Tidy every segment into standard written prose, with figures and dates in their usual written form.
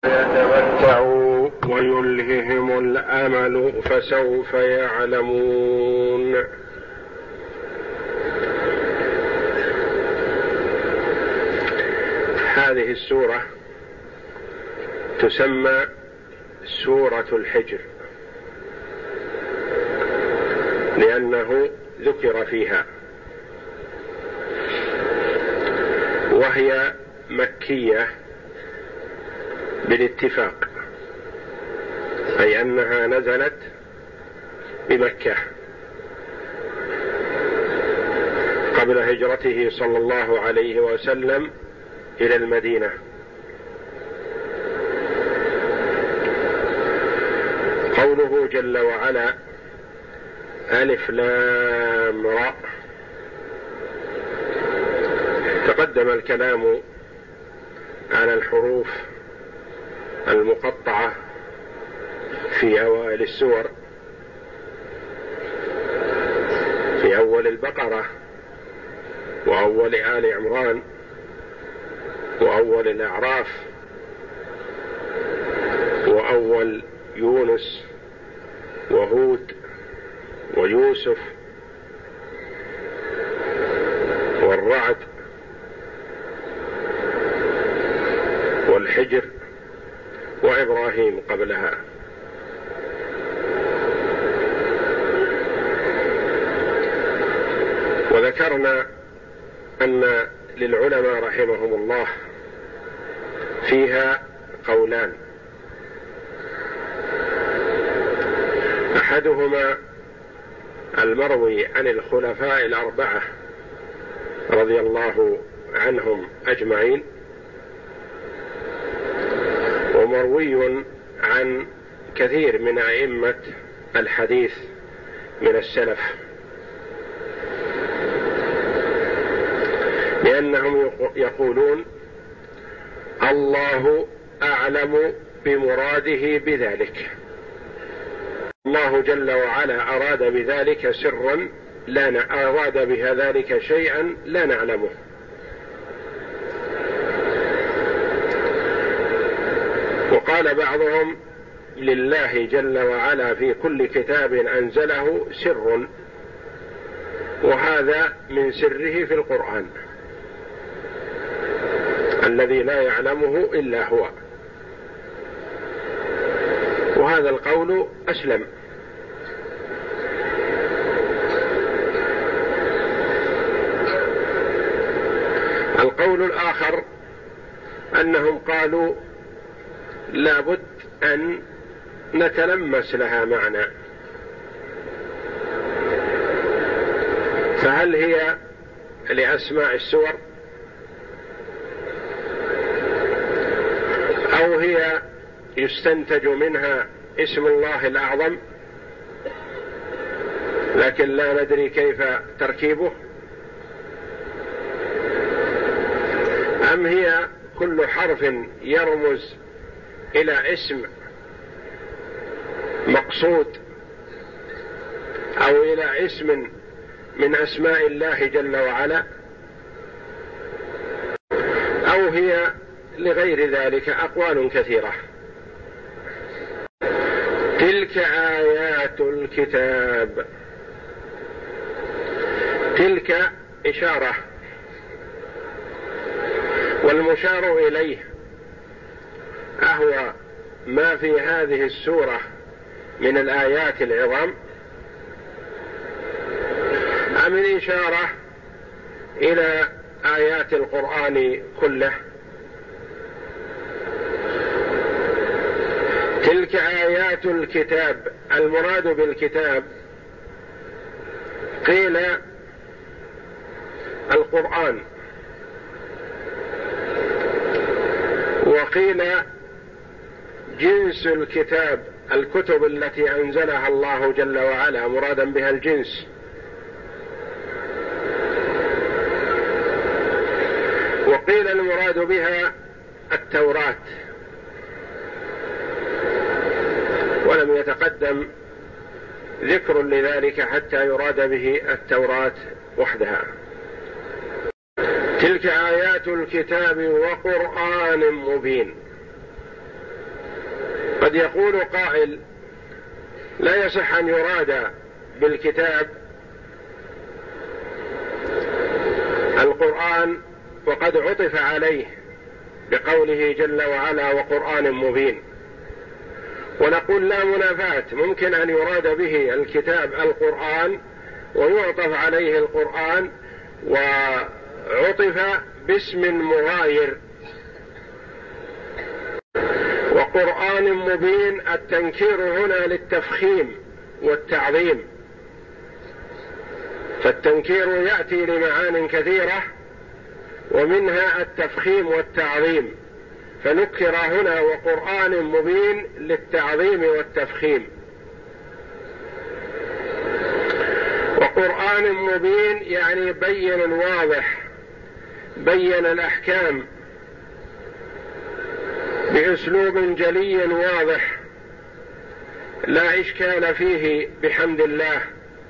يتمتعوا ويلههم الأمل فسوف يعلمون. هذه السورة تسمى سورة الحجر لأنه ذكر فيها، وهي مكية بالاتفاق، أي أنها نزلت بمكة قبل هجرته صلى الله عليه وسلم إلى المدينة. قوله جل وعلا ألف لام را، تقدم الكلام على الحروف المقطعة في أوائل السور، في أول البقرة وأول آل عمران وأول الأعراف وأول يونس وهود ويوسف والرعد والحجر وإبراهيم قبلها. وذكرنا أن للعلماء رحمهم الله فيها قولان، أحدهما المروي عن الخلفاء الأربعة رضي الله عنهم أجمعين، ومروي عن كثير من أئمة الحديث من السلف، لأنهم يقولون الله أعلم بمراده بذلك، الله جل وعلا أراد بذلك سرا أراد بذلك شيئا لا نعلمه. وقال بعضهم لله جل وعلا في كل كتاب أنزله سر، وهذا من سره في القرآن الذي لا يعلمه إلا هو، وهذا القول أسلم. القول الآخر أنهم قالوا لابد أن نتلمس لها معنى، فهل هي لأسماء السور أو هي يستنتج منها اسم الله الأعظم لكن لا ندري كيف تركيبه، أم هي كل حرف يرمز إلى اسم مقصود أو إلى اسم من أسماء الله جل وعلا، أو هي لغير ذلك. أقوال كثيرة. تلك آيات الكتاب، تلك إشارة، والمشار إليه أهو ما في هذه السورة من الآيات العظام، أم الإشارة إلى آيات القرآن كله؟ تلك آيات الكتاب، المراد بالكتاب قيل القرآن، وقيل جنس الكتاب، الكتب التي أنزلها الله جل وعلا مرادا بها الجنس. وقيل المراد بها التوراة، ولم يتقدم ذكر لذلك حتى يراد به التوراة وحدها. تلك آيات الكتاب وقرآن مبين، قد يقول قائل: لا يصح أن يراد بالكتاب القرآن وقد عطف عليه بقوله جل وعلا وقرآن مبين. ونقول: لا منافاة، ممكن أن يراد به الكتاب القرآن ويعطف عليه القرآن وعطف باسم مغاير. وقرآن مبين التنكير هنا للتفخيم والتعظيم، فالتنكير يأتي لمعان كثيرة ومنها التفخيم والتعظيم، فنكر هنا وقرآن مبين للتعظيم والتفخيم. وقرآن مبين يعني بين واضح، بين الأحكام بأسلوب جلي واضح لا إشكال فيه بحمد الله.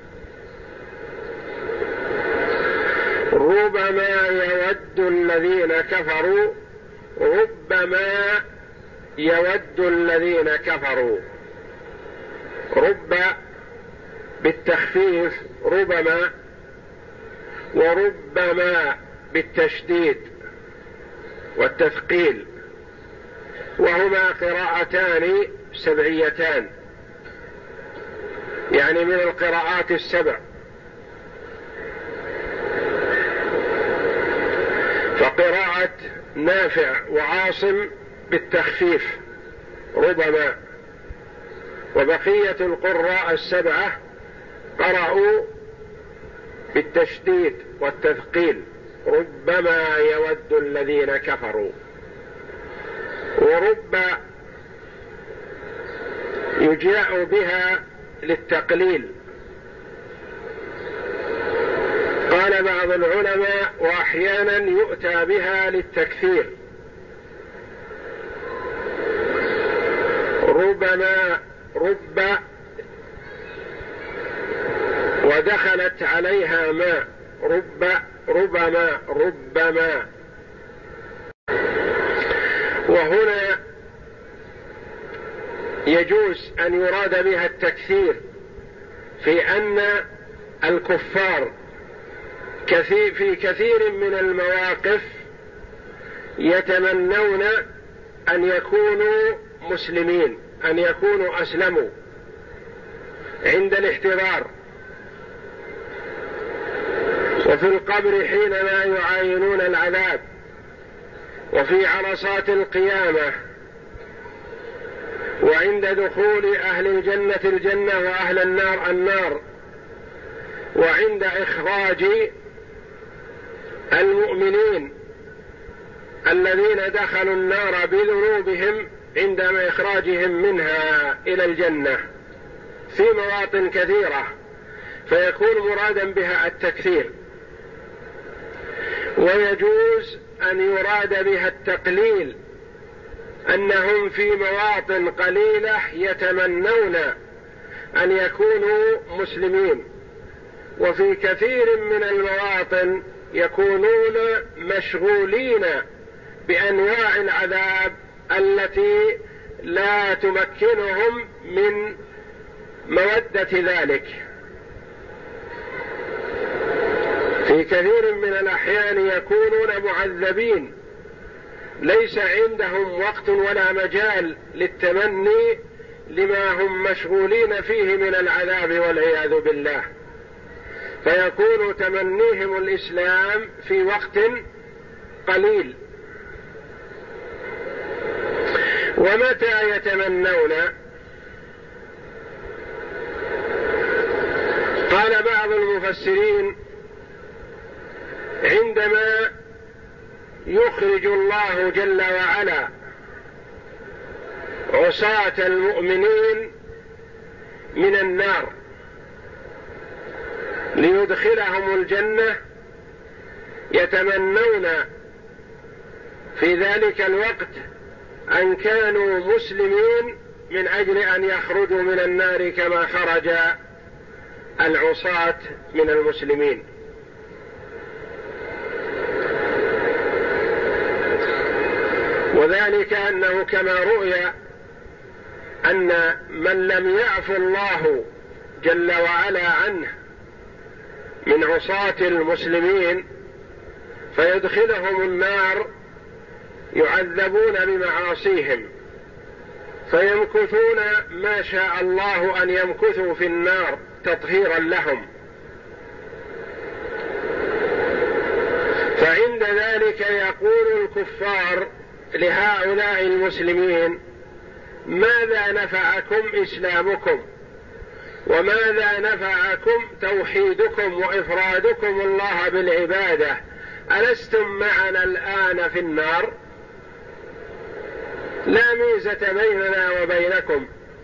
ربما يود الذين كفروا، ربما يود الذين كفروا، رب بالتخفيف ربما، وربما بالتشديد والتثقيل، وهما قراءتان سبعيتان، يعني من القراءات السبع. فقراءة نافع وعاصم بالتخفيف ربما، وبقية القراء السبعة قرأوا بالتشديد والتثقيل ربما يود الذين كفروا. ورب يجاء بها للتقليل. قال بعض العلماء: وأحيانا يؤتى بها للتكثير، ربما رب ودخلت عليها ماء، ربما ربما. وهنا يجوز أن يراد بها التكثير في أن الكفار في كثير من المواقف يتمنون أن يكونوا مسلمين، أن يكونوا أسلموا عند الاحتضار، وفي القبر حينما يعاينون العذاب، وفي عرصات القيامة، وعند دخول أهل الجنة الجنة وأهل النار النار، وعند إخراج المؤمنين الذين دخلوا النار بذنوبهم عندما إخراجهم منها إلى الجنة في مواطن كثيرة، فيكون مرادا بها التكثير. ويجوز أن يراد بها التقليل، أنهم في مواطن قليلة يتمنون أن يكونوا مسلمين، وفي كثير من المواطن يكونون مشغولين بأنواع العذاب التي لا تمكنهم من مودة ذلك. في كثير من الأحيان يكونون معذبين، ليس عندهم وقت ولا مجال للتمني لما هم مشغولين فيه من العذاب والعياذ بالله، فيكون تمنيهم الإسلام في وقت قليل. ومتى يتمنون؟ قال بعض المفسرين: عندما يخرج الله جل وعلا عصاة المؤمنين من النار ليدخلهم الجنة، يتمنون في ذلك الوقت أن كانوا مسلمين من أجل أن يخرجوا من النار كما خرج العصاة من المسلمين. وذلك أنه كما رؤي أن من لم يعفو الله جل وعلا عنه من عصاة المسلمين فيدخلهم النار يعذبون بمعاصيهم، فيمكثون ما شاء الله أن يمكثوا في النار تطهيرا لهم. فعند ذلك يقول الكفار لهؤلاء المسلمين: ماذا نفعكم إسلامكم؟ وماذا نفعكم توحيدكم وإفرادكم الله بالعبادة؟ ألستم معنا الآن في النار؟ لا ميزة بيننا وبينكم.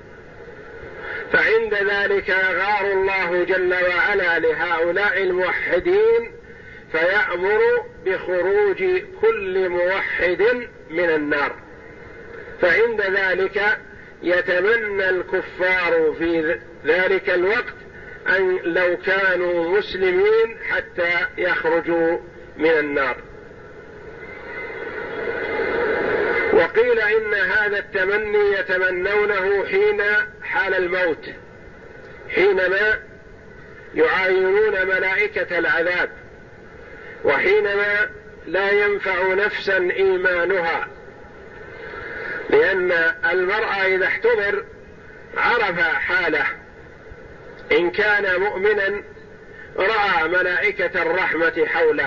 فعند ذلك يغار الله جل وعلا لهؤلاء الموحدين فيأمر بخروج كل موحد من النار. فعند ذلك يتمنى الكفار في ذلك الوقت أن لو كانوا مسلمين حتى يخرجوا من النار. وقيل إن هذا التمني يتمنونه حين حال الموت، حينما يعاينون ملائكة العذاب، وحينما لا ينفع نفسا إيمانها، لأن المرء إذا احتضر عرف حاله. إن كان مؤمنا رأى ملائكة الرحمة حوله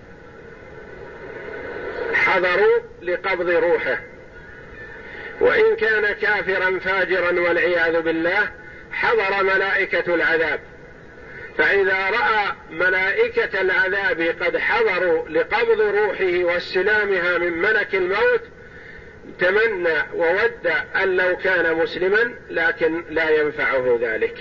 حضروا لقبض روحه، وإن كان كافرا فاجرا والعياذ بالله حضر ملائكة العذاب. فإذا رأى ملائكة العذاب قد حضروا لقبض روحه واستلامها من ملك الموت تمنى وود أن لو كان مسلما، لكن لا ينفعه ذلك.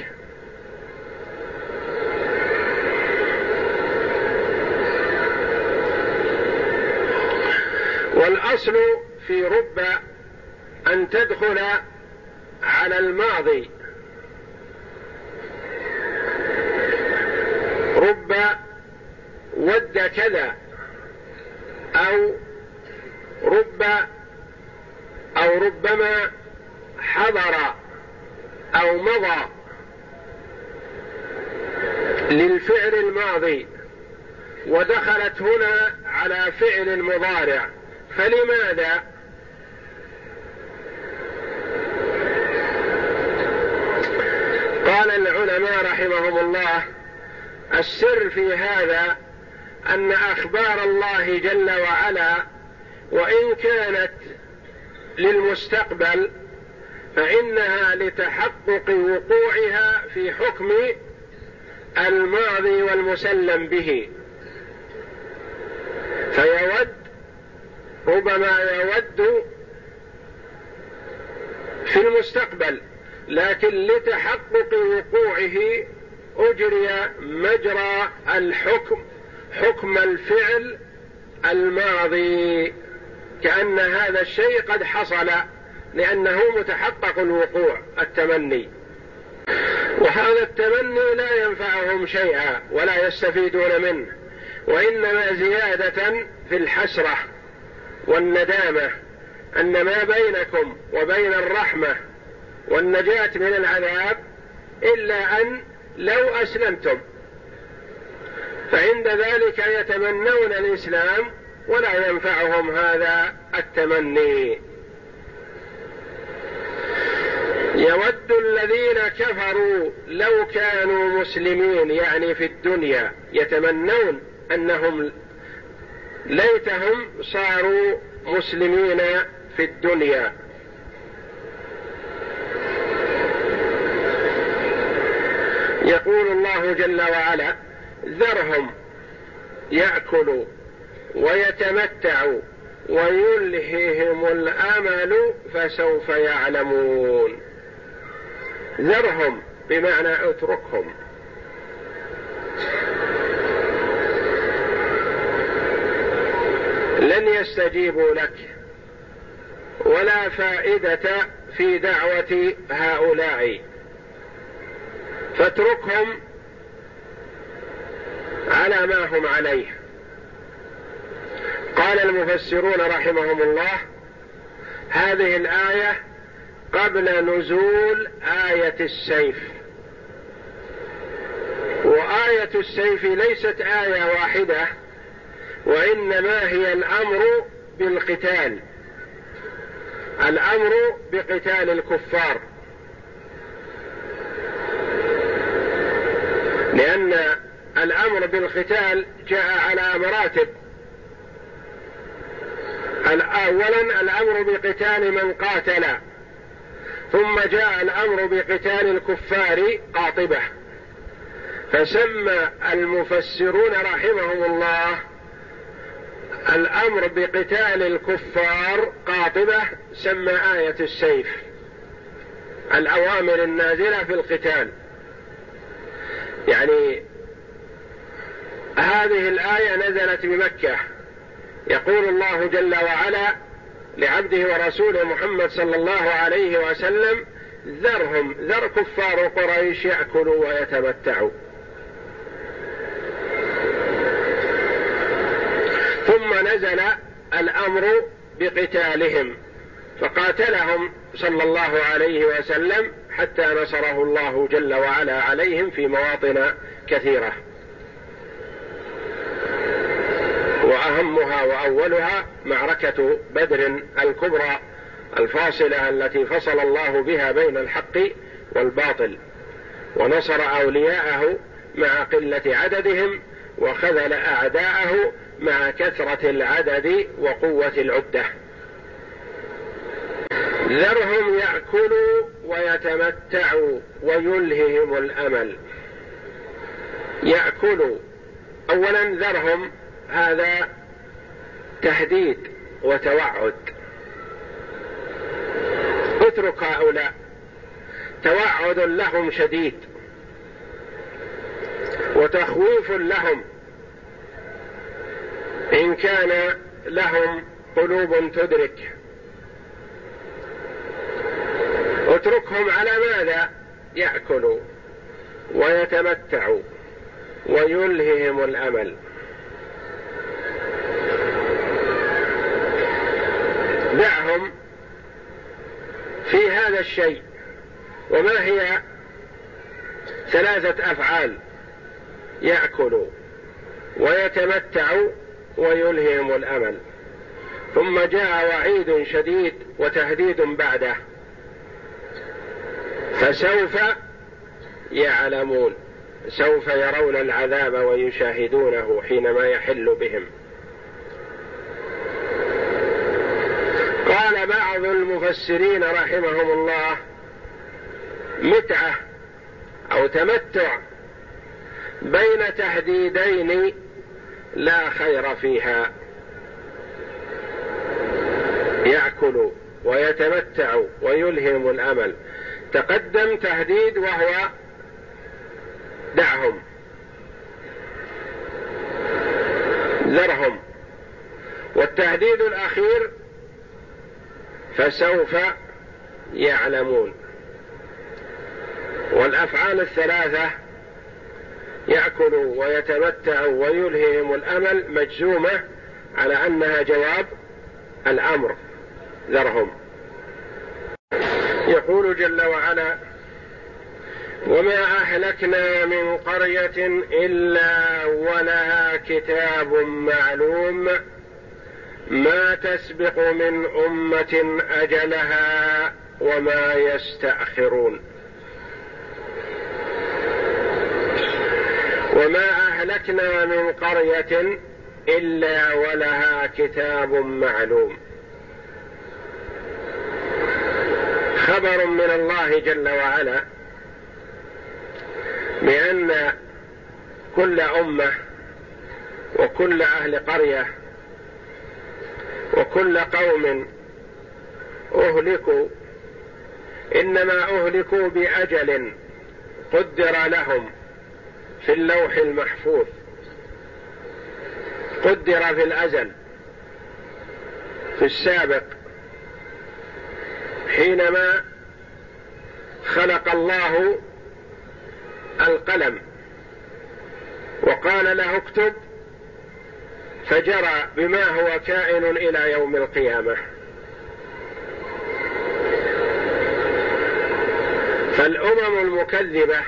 والأصل في رب أن تدخل على الماضي، رب ود كذا، أو ربما حضر أو مضى للفعل الماضي ودخلت هنا على فعل مضارع. فلماذا؟ قال العلماء رحمهم الله: السر في هذا أن أخبار الله جل وعلا وإن كانت للمستقبل فإنها لتحقق وقوعها في حكم الماضي والمسلم به. فيود، ربما يود في المستقبل، لكن لتحقق وقوعه أجري مجرى الحكم، حكم الفعل الماضي، كأن هذا الشيء قد حصل لأنه متحقق الوقوع، التمني. وهذا التمني لا ينفعهم شيئا ولا يستفيدون منه، وإنما زيادة في الحسرة والندامة أن ما بينكم وبين الرحمة والنجاة من العذاب إلا أن لو أسلمتم. فعند ذلك يتمنون الإسلام ولا ينفعهم هذا التمني. يود الذين كفروا لو كانوا مسلمين، يعني في الدنيا يتمنون أنهم ليتهم صاروا مسلمين في الدنيا. يقول الله جل وعلا: ذرهم يأكلوا ويتمتعوا ويلههم الأمل فسوف يعلمون. ذرهم بمعنى اتركهم، لن يستجيبوا لك ولا فائدة في دعوة هؤلاء، فاتركهم على ما هم عليه. قال المفسرون رحمهم الله: هذه الآية قبل نزول آية السيف. وآية السيف ليست آية واحدة، وإنما هي الأمر بالقتال، الأمر بقتال الكفار، لأن الأمر بالقتال جاء على مراتب. أولا الأمر بقتال من قاتل، ثم جاء الأمر بقتال الكفار قاطبة، فسمى المفسرون رحمهم الله الأمر بقتال الكفار قاطبة، سمى آية السيف الأوامر النازلة في القتال. يعني هذه الآية نزلت بمكة، يقول الله جل وعلا لعبده ورسوله محمد صلى الله عليه وسلم: ذرهم، ذر كفار قريش يأكلوا ويتمتعوا. ثم نزل الأمر بقتالهم، فقاتلهم صلى الله عليه وسلم حتى نصره الله جل وعلا عليهم في مواطن كثيرة، وأهمها وأولها معركة بدر الكبرى الفاصلة التي فصل الله بها بين الحق والباطل، ونصر أولياءه مع قلة عددهم، وخذل أعداءه مع كثرة العدد وقوة العدة. ذرهم يأكلوا ويتمتعوا ويلههم الأمل. يأكلوا، أولا ذرهم هذا تهديد وتوعد، اترك هؤلاء، توعد لهم شديد وتخويف لهم إن كان لهم قلوب تدرك. اتركهم على ماذا؟ يأكلوا ويتمتعوا ويلههم الأمل. دعهم في هذا الشيء. وما هي؟ ثلاثة أفعال: يأكلوا ويتمتعوا ويلههم الأمل. ثم جاء وعيد شديد وتهديد بعده: فسوف يعلمون، سوف يرون العذاب ويشاهدونه حينما يحل بهم. قال بعض المفسرين رحمهم الله: متعة أو تمتع بين تهديدين لا خير فيها. يأكل ويتمتع ويلهم الأمل، تقدم تهديد وهو دعهم، ذرهم، والتهديد الأخير فسوف يعلمون. والأفعال الثلاثة يأكل ويتمتع ويلههم الأمل مجزومة على أنها جواب الأمر، ذرهم. يقول جل وعلا: وما أهلكنا من قرية إلا ولها كتاب معلوم ما تسبق من أمة أجلها وما يستأخرون. وما أهلكنا من قرية إلا ولها كتاب معلوم. خبر من الله جل وعلا بأن كل أمة وكل أهل قرية وكل قوم أهلكوا إنما أهلكوا بأجل قدر لهم في اللوح المحفوظ، قدر في الأزل في السابق، حينما خلق الله القلم وقال له اكتب، فجرى بما هو كائن إلى يوم القيامة. فالأمم المكذبة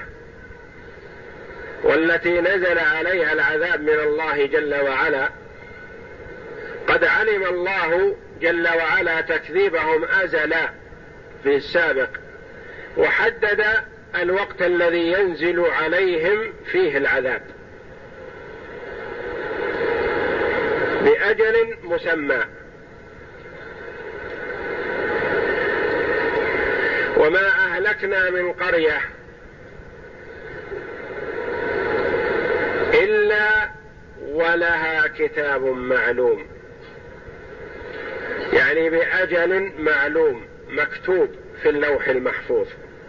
والتي نزل عليها العذاب من الله جل وعلا قد علم الله جل وعلا تكذيبهم أزلا في السابق، وحدد الوقت الذي ينزل عليهم فيه العذاب بأجل مسمى. وما أهلكنا من قرية إلا ولها كتاب معلوم، يعني بأجل معلوم مكتوب في اللوح المحفوظ.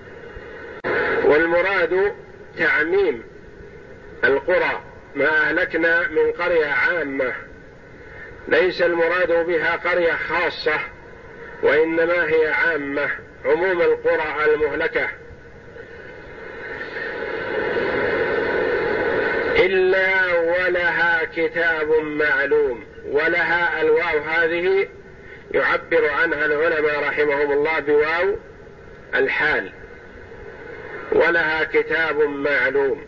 والمراد تعميم القرى، ما أهلكنا من قرية عامة، ليس المراد بها قرية خاصة، وإنما هي عامة، عموم القرى المهلكة. إلا ولها كتاب معلوم، ولها الواو هذه يعبر عنها العلماء رحمهم الله بواو الحال، ولها كتاب معلوم.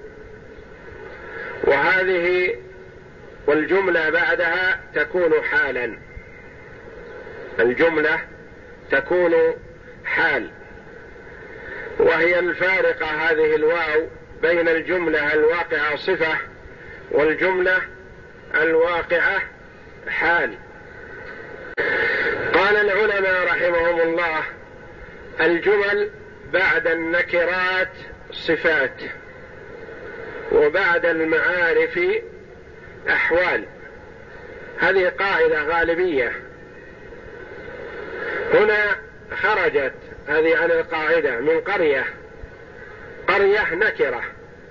وهذه والجملة بعدها تكون حالا، الجملة تكون حال، وهي الفارقة هذه الواو بين الجملة الواقعة صفة والجملة الواقعة حال. قال العلماء رحمهم الله: الجمل بعد النكرات صفات، وبعد المعارف أحوال. هذه قاعدة غالبية، هنا خرجت هذه عن القاعدة من قرية، قرية نكرة،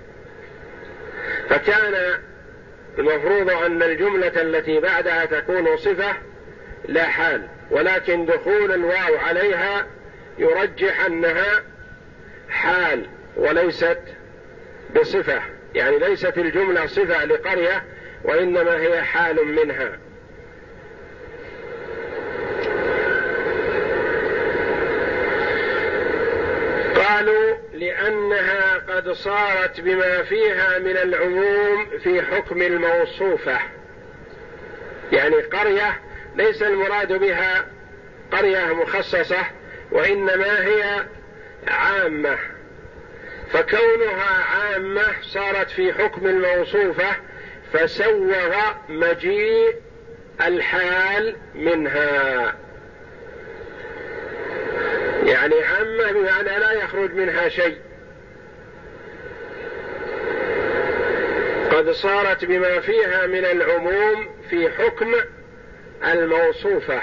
فكان المفروض أن الجملة التي بعدها تكون صفة لا حال، ولكن دخول الواو عليها يرجح أنها حال وليست بصفة، يعني ليست الجملة صفة لقرية، وإنما هي حال منها. قالوا لأنها قد صارت بما فيها من العموم في حكم الموصوفة، يعني قرية ليس المراد بها قرية مخصصة، وإنما هي عامة، فكونها عامة صارت في حكم الموصوفة، فسوغ مجيء الحال منها، يعني عامة بمعنى لا يخرج منها شيء. قد صارت بما فيها من العموم في حكم الموصوفة.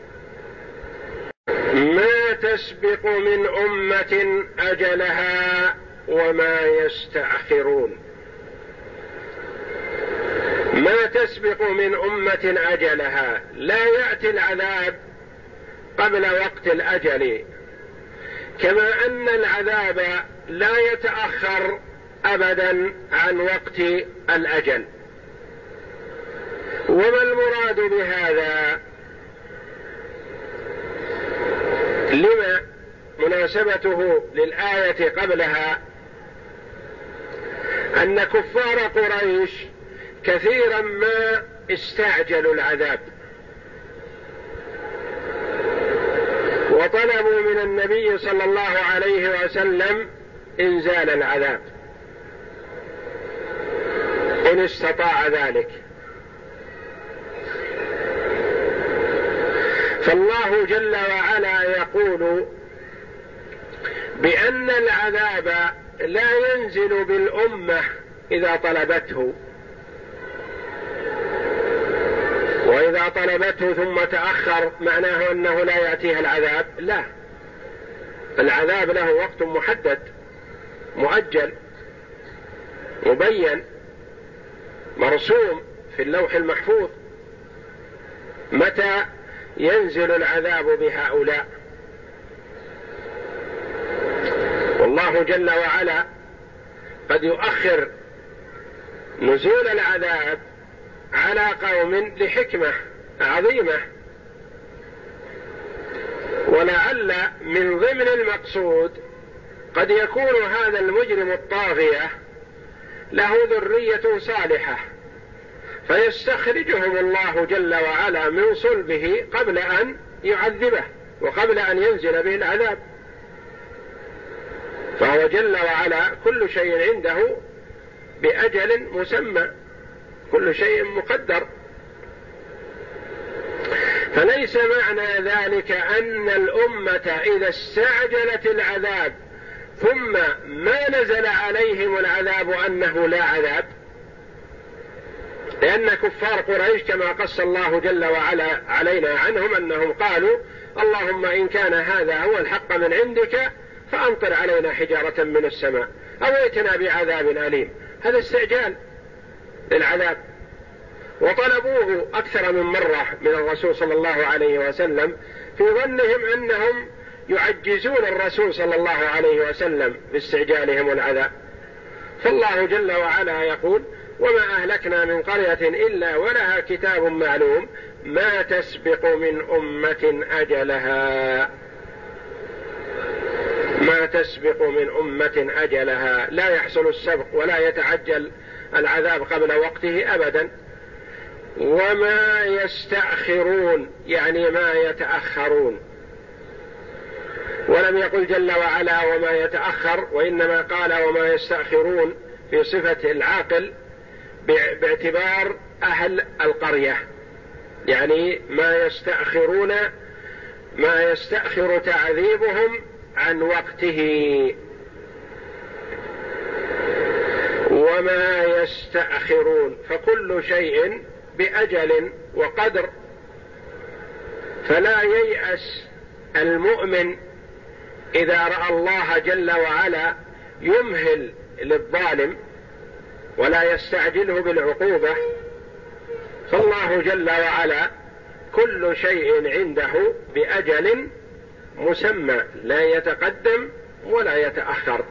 ما تسبق من أمة أجلها وما يستأخرون. ما تسبق من أمة أجلها، لا يأتي العذاب قبل وقت الأجل، كما أن العذاب لا يتأخر أبدا عن وقت الأجل. وما المراد بهذا؟ لما مناسبته للآية قبلها أن كفار قريش كثيرا ما استعجلوا العذاب، وطلبوا من النبي صلى الله عليه وسلم إنزال العذاب إن استطاع ذلك. فالله جل وعلا يقول بأن العذاب لا ينزل بالأمة إذا طلبته، وإذا طلبته ثم تأخر معناه أنه لا يأتيها العذاب، لا، العذاب له وقت محدد مؤجل مبين مرسوم في اللوح المحفوظ متى ينزل العذاب بهؤلاء. والله جل وعلا قد يؤخر نزول العذاب على قوم لحكمة عظيمة، ولعل من ضمن المقصود قد يكون هذا المجرم الطاغية له ذرية صالحة فيستخرجهم الله جل وعلا من صلبه قبل أن يعذبه وقبل أن ينزل به العذاب، فهو جل وعلا كل شيء عنده بأجل مسمى، كل شيء مقدر. فليس معنى ذلك أن الأمة إذا استعجلت العذاب ثم ما نزل عليهم العذاب أنه لا عذاب، لأن كفار قريش كما قص الله جل وعلا علينا عنهم أنهم قالوا اللهم إن كان هذا هو الحق من عندك فأمطر علينا حجارة من السماء أو ائتنا بعذاب أليم. هذا استعجال للعذاب، وطلبوه أكثر من مرة من الرسول صلى الله عليه وسلم في ظنهم أنهم يعجزون الرسول صلى الله عليه وسلم باستعجالهم العذاب. فالله جل وعلا يقول وما أهلكنا من قرية إلا ولها كتاب معلوم ما تسبق من أمة أجلها، ما تسبق من أمة أجلها، لا يحصل السبق ولا يتعجل العذاب قبل وقته أبدا. وما يستأخرون يعني ما يتأخرون، ولم يقل جل وعلا وما يتأخر، وإنما قال وما يستأخرون في صفة العاقل باعتبار أهل القرية، يعني ما يستأخرون ما يستأخر تعذيبهم عن وقته. وما يستأخرون فكل شيء بأجل وقدر، فلا ييأس المؤمن إذا رأى الله جل وعلا يمهل للظالم ولا يستعجله بالعقوبة، فالله جل وعلا كل شيء عنده بأجل مسمى لا يتقدم ولا يتأخر.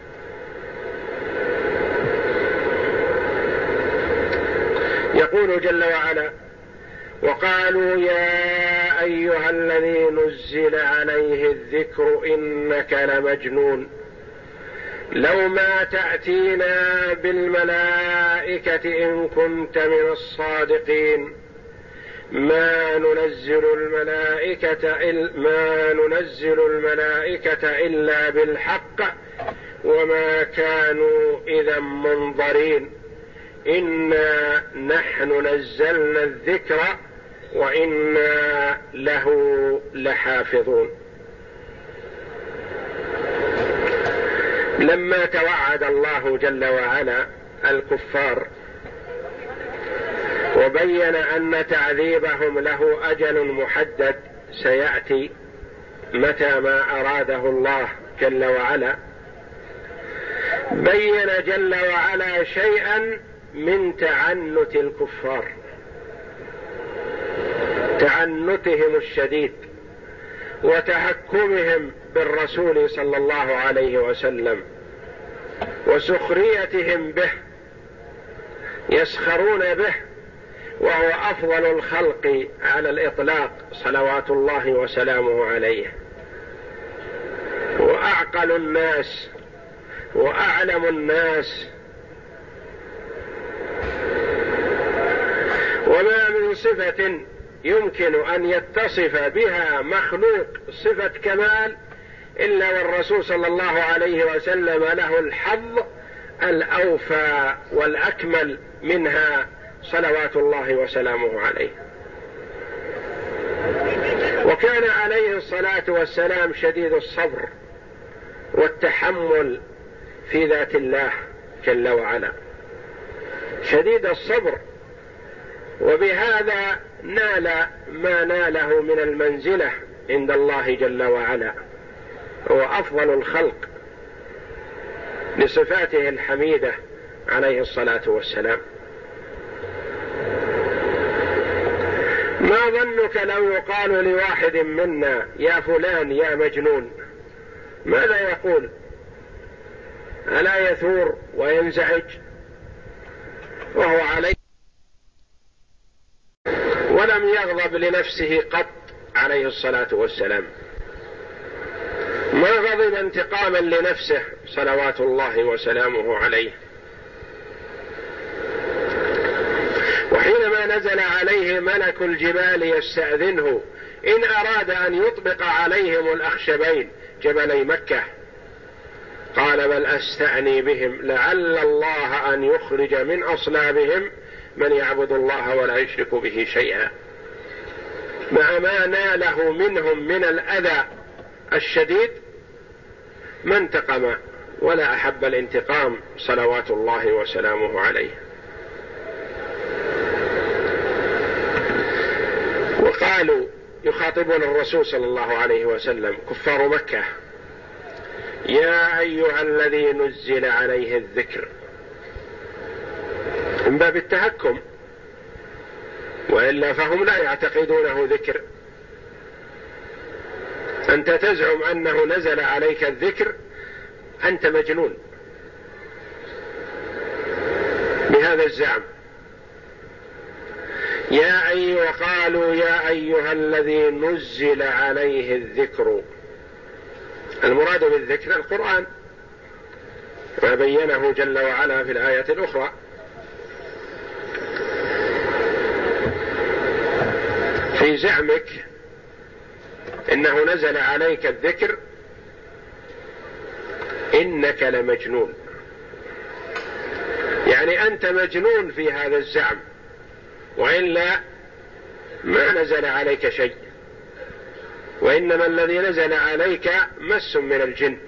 يقول جل وعلا وقالوا يا أيها الذي نزل عليه الذكر إنك لمجنون لو ما تأتينا بالملائكة إن كنت من الصادقين ما ننزل الملائكة إلا بالحق وما كانوا إذا منظرين إنا نحن نزلنا الذكر وإنا له لحافظون. لما توعد الله جل وعلا الكفار وبين أن تعذيبهم له أجل محدد سيأتي متى ما أراده الله جل وعلا، بين جل وعلا شيئا من تعنت الكفار، تعنتهم الشديد وتهكمهم بالرسول صلى الله عليه وسلم وسخريتهم به، يسخرون به وهو أفضل الخلق على الإطلاق صلوات الله وسلامه عليه، وأعقل الناس وأعلم الناس، وما من صفة يمكن أن يتصف بها مخلوق صفة كمال إلا والرسول صلى الله عليه وسلم له الحظ الأوفى والأكمل منها صلوات الله وسلامه عليه. وكان عليه الصلاة والسلام شديد الصبر والتحمل في ذات الله جل وعلا، شديد الصبر، وبهذا نال ما ناله من المنزلة عند الله جل وعلا، هو أفضل الخلق لصفاته الحميدة عليه الصلاة والسلام. ما ظنك لو يقال لواحد منا يا فلان يا مجنون، ماذا يقول؟ ألا يثور وينزعج وهو عليه ولم يغضب لنفسه قط عليه الصلاة والسلام. ما غضب انتقاما لنفسه صلوات الله وسلامه عليه. وحينما نزل عليه ملك الجبال يستأذنه إن أراد أن يطبق عليهم الأخشبين جبلي مكة، قال بل أستعني بهم لعل الله أن يخرج من أصلابهم من يعبد الله ولا يشرك به شيئا، مع ما ناله منهم من الأذى الشديد ما انتقم ولا أحب الانتقام صلوات الله وسلامه عليه. وقالوا يخاطبون الرسول صلى الله عليه وسلم كفار مكة: يا أيها الذي نزل عليه الذكر، من باب التهكم، وإلا فهم لا يعتقدونه ذكر. أنت تزعم أنه نزل عليك الذكر، أنت مجنون بهذا الزعم. وقالوا يا أيها الذي نزل عليه الذكر، المراد بالذكر القرآن، ما بينه جل وعلا في الآية الأخرى. في زعمك إنه نزل عليك الذكر إنك لمجنون، يعني أنت مجنون في هذا الزعم، وإلا ما نزل عليك شيء، وإنما الذي نزل عليك مس من الجن.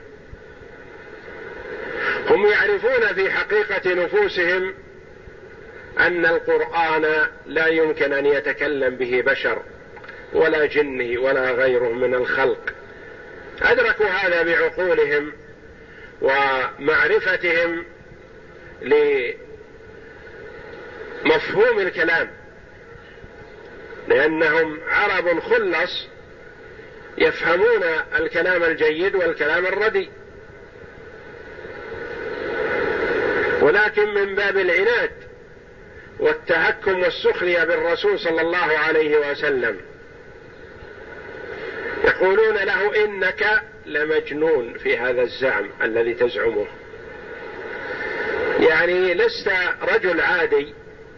هم يعرفون في حقيقة نفوسهم أن القرآن لا يمكن أن يتكلم به بشر ولا جني ولا غيره من الخلق، أدركوا هذا بعقولهم ومعرفتهم لمفهوم الكلام، لأنهم عرب خلص يفهمون الكلام الجيد والكلام الردي، ولكن من باب العناد والتهكم والسخرية بالرسول صلى الله عليه وسلم يقولون له إنك لمجنون في هذا الزعم الذي تزعمه، يعني لست رجل عادي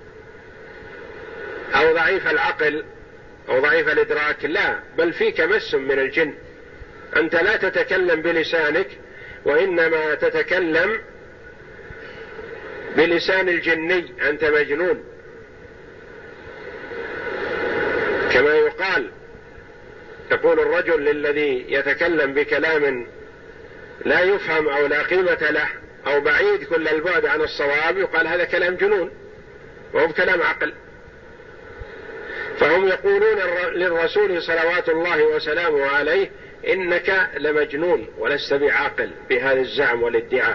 أو ضعيف العقل أو ضعيف الإدراك، لا، بل فيك مس من الجن. أنت لا تتكلم بلسانك، وإنما تتكلم بلسان الجني، أنت مجنون. كما يقول الرجل للذي يتكلم بكلام لا يفهم أو لا قيمة له أو بعيد كل البعد عن الصواب، يقال هذا كلام جنون وهو بكلام عقل. فهم يقولون للرسول صلوات الله وسلامه عليه إنك لمجنون ولست بعاقل بهذا الزعم والادعاء.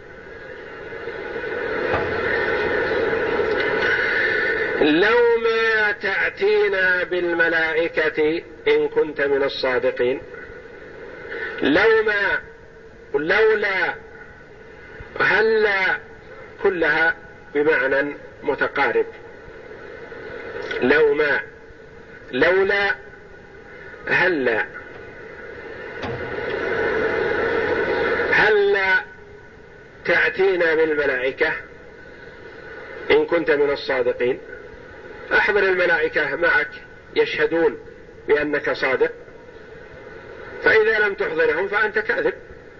لو ما تأتينا بالملائكة إن كنت من الصادقين. لولا هلا كلها بمعنى متقارب. لولا هلا تأتينا بالملائكة إن كنت من الصادقين. أحضر الملائكة معك يشهدون بأنك صادق، فإذا لم تحضرهم فأنت كاذب.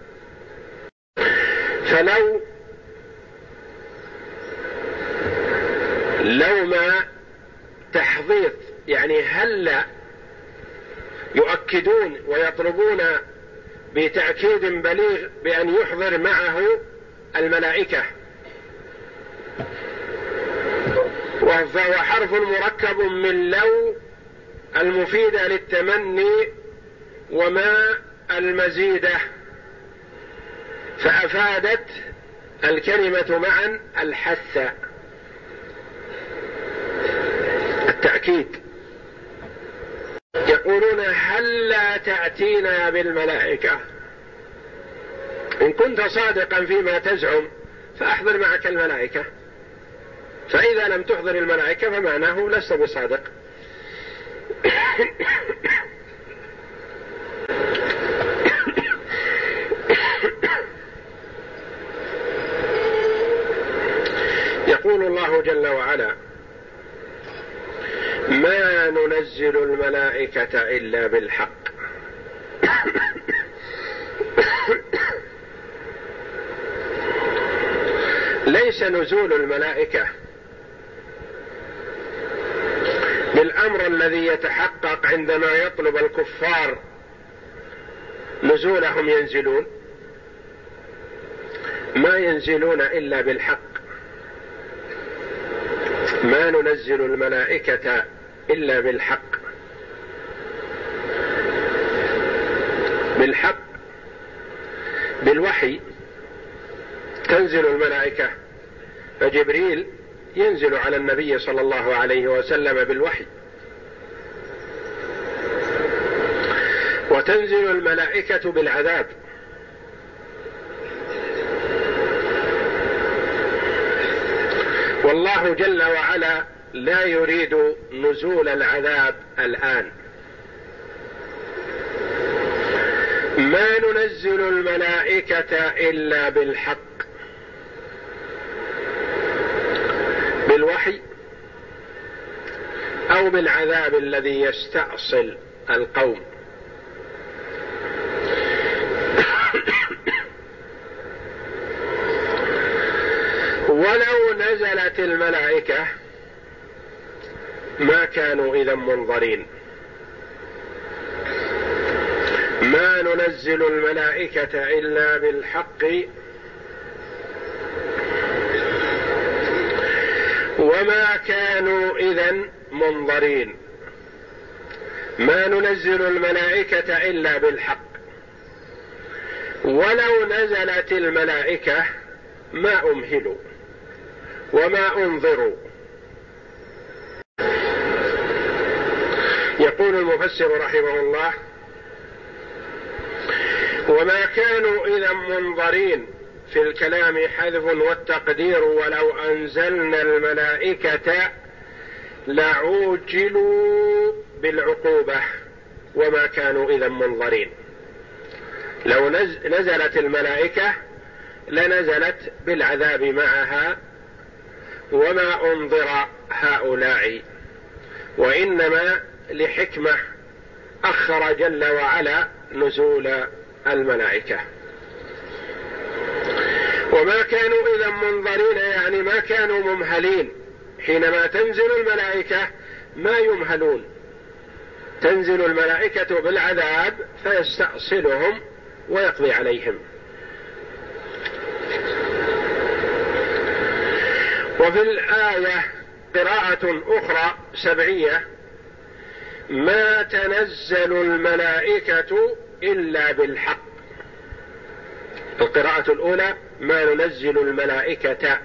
لو ما تحضيض، يعني هلا يؤكدون ويطلبون بتأكيد بليغ بأن يحضر معه الملائكة، وهو حرف مركب من لو المفيدة للتمني وما المزيدة، فأفادت الكلمة معا الحث، التأكيد. يقولون هلا تأتينا بالملائكة، إن كنت صادقا فيما تزعم فأحضر معك الملائكة، فإذا لم تحضر الملائكة فمعناه لست بصادق. يقول الله جل وعلا: ما ننزل الملائكة إلا بالحق. ليس نزول الملائكة بالأمر الذي يتحقق عندما يطلب الكفار نزولهم ينزلون، ما ينزلون إلا بالحق. ما ننزل الملائكة إلا بالحق. بالحق بالوحي تنزل الملائكة، فجبريل ينزل على النبي صلى الله عليه وسلم بالوحي، وتنزل الملائكة بالعذاب، والله جل وعلا لا يريد نزول العذاب الآن. ما ننزل الملائكة إلا بالحق، بالوحي أو بالعذاب الذي يستأصل القوم. ولو نزلت الملائكة ما كانوا إذا منظرين. ما ننزل الملائكة إلا بالحق وما كانوا إذا منظرين. ما ننزل الملائكة إلا بالحق، ولو نزلت الملائكة ما أمهلوا وما أنظروا. يقول المفسر رحمه الله: وما كانوا إذا منظرين في الكلام حذف والتقدير ولو أنزلنا الملائكة لعوجلوا بالعقوبة وما كانوا إذا منظرين. لو نزلت الملائكة لنزلت بالعذاب معها وما أنظر هؤلاء، وإنما لحكمة أخر جل وعلا نزول الملائكة. وما كانوا إذا منظرين يعني ما كانوا ممهلين. حينما تنزل الملائكة ما يمهلون، تنزل الملائكة بالعذاب فيستأصلهم ويقضي عليهم. وفي الآية قراءة أخرى سبعية: ما تنزل الملائكة إلا بالحق. القراءة الأولى: ما ننزل الملائكة،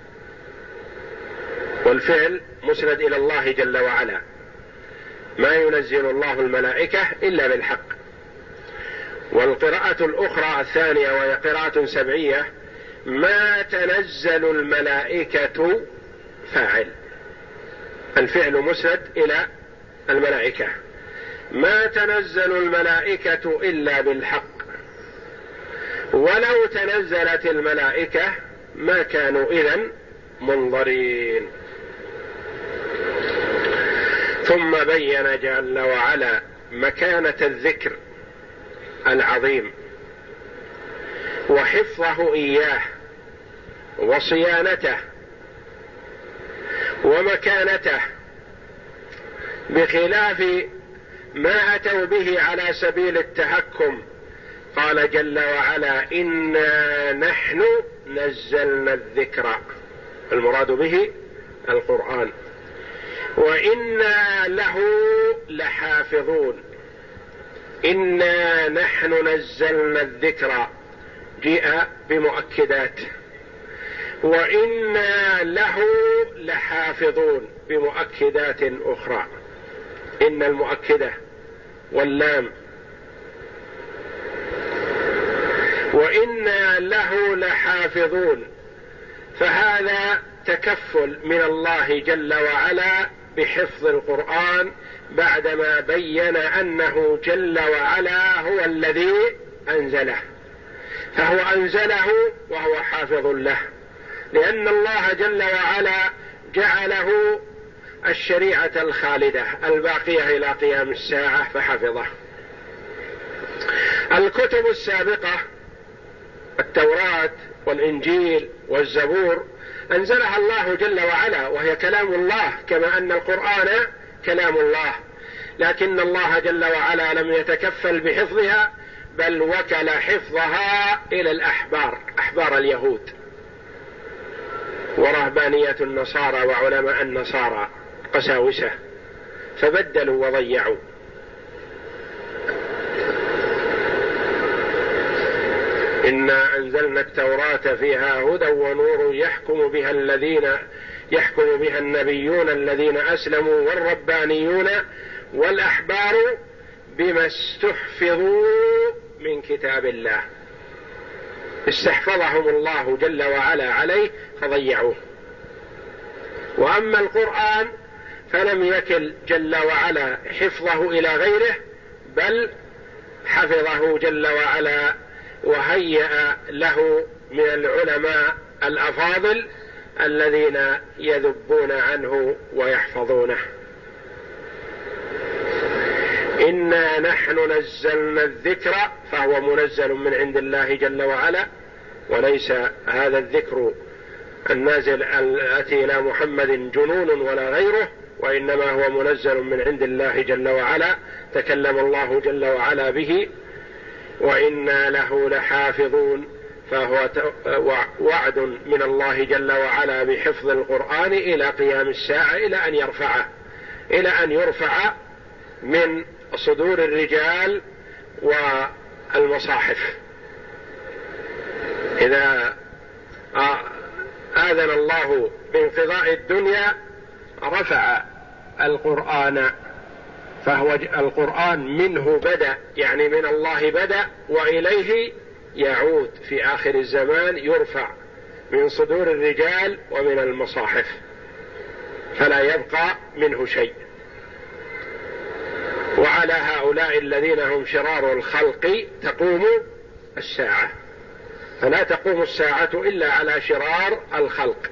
والفعل مسند إلى الله جل وعلا، ما ينزل الله الملائكة إلا بالحق. والقراءة الأخرى الثانية وهي قراءة سبعية: ما تنزل الملائكة، فاعل، الفعل مسند إلى الملائكة، ما تنزل الملائكة إلا بالحق ولو تنزلت الملائكة ما كانوا إذن منظرين. ثم بين جل وعلا مكانة الذكر العظيم وحفظه إياه وصيانته ومكانته، بخلاف ما أتوا به على سبيل التهكم. قال جل وعلا: إنا نحن نزلنا الذكر، المراد به القرآن، وإنا له لحافظون. إنا نحن نزلنا الذكر جاء بمؤكدات، وإنا له لحافظون بمؤكدات أخرى. إن المؤكدة واللام، وإنا له لحافظون، فهذا تكفل من الله جل وعلا بحفظ القرآن بعدما بين أنه جل وعلا هو الذي أنزله، فهو أنزله وهو حافظ له، لأن الله جل وعلا جعله الشريعة الخالدة الباقية إلى قيام الساعة فحفظه. الكتب السابقة التوراة والإنجيل والزبور أنزلها الله جل وعلا وهي كلام الله، كما أن القرآن كلام الله، لكن الله جل وعلا لم يتكفل بحفظها، بل وكل حفظها إلى الأحبار، أحبار اليهود ورهبانية النصارى وعلماء النصارى قساوسة، فبدلوا وضيعوا. إنا أنزلنا التوراة فيها هدى ونور يحكم بها النبيون الذين أسلموا والربانيون والأحبار بما استحفظوا من كتاب الله، استحفظهم الله جل وعلا عليه فضيعوه. وأما القرآن فلم يكل جل وعلا حفظه إلى غيره، بل حفظه جل وعلا وهيأ له من العلماء الأفاضل الذين يذبون عنه ويحفظونه. إنا نحن نزلنا الذكر، فهو منزل من عند الله جل وعلا، وليس هذا الذكر النازل الأتي إلى محمد جنون ولا غيره، وإنما هو منزل من عند الله جل وعلا، تكلم الله جل وعلا به. وإنا له لحافظون، فهو وعد من الله جل وعلا بحفظ القرآن إلى قيام الساعة، إلى أن يرفع من صدور الرجال والمصاحف. إذا آذن الله بانقضاء الدنيا رفع القرآن، فهو القرآن منه بدأ، يعني من الله بدأ وإليه يعود في آخر الزمان، يرفع من صدور الرجال ومن المصاحف، فلا يبقى منه شيء. وعلى هؤلاء الذين هم شرار الخلق تقوم الساعة، فلا تقوم الساعة إلا على شرار الخلق.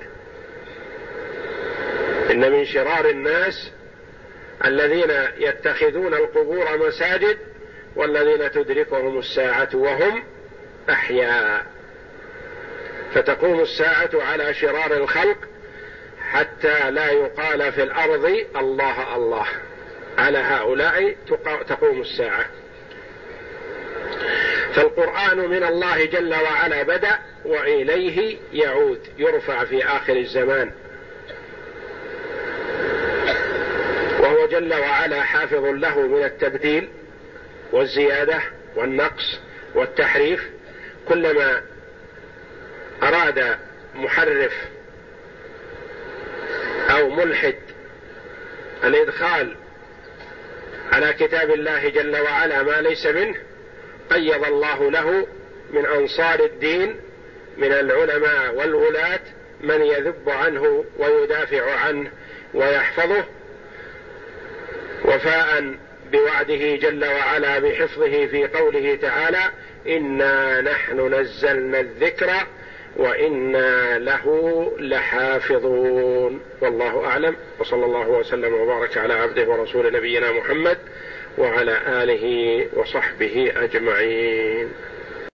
إن من شرار الناس الذين يتخذون القبور مساجد، والذين تدركهم الساعة وهم أحياء. فتقوم الساعة على شرار الخلق حتى لا يقال في الأرض الله الله، على هؤلاء تقوم الساعة. فالقرآن من الله جل وعلا بدأ وإليه يعود، يرفع في آخر الزمان، وهو جل وعلا حافظ له من التبديل والزيادة والنقص والتحريف. كلما أراد محرف أو ملحد الإدخال على كتاب الله جل وعلا ما ليس منه، قيض الله له من أنصار الدين من العلماء والولاة من يذب عنه ويدافع عنه ويحفظه، وفاء بوعده جل وعلا بحفظه في قوله تعالى: إنا نحن نزلنا الذكر وإنا له لحافظون. والله أعلم، وصلى الله وسلم وبارك على عبده ورسول نبينا محمد وعلى آله وصحبه أجمعين.